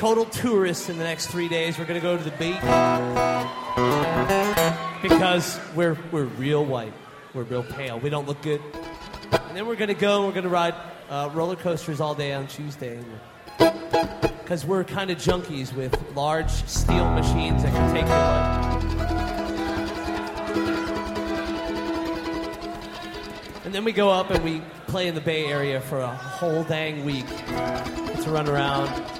total tourists in the next 3 days. We're going to go to the beach because we're real white. We're real pale. We don't look good. And then we're going to ride roller coasters all day on Tuesday. Because we're kind of junkies with large steel machines that can take your life. And then we go up and we play in the Bay Area for a whole dang week. To run around,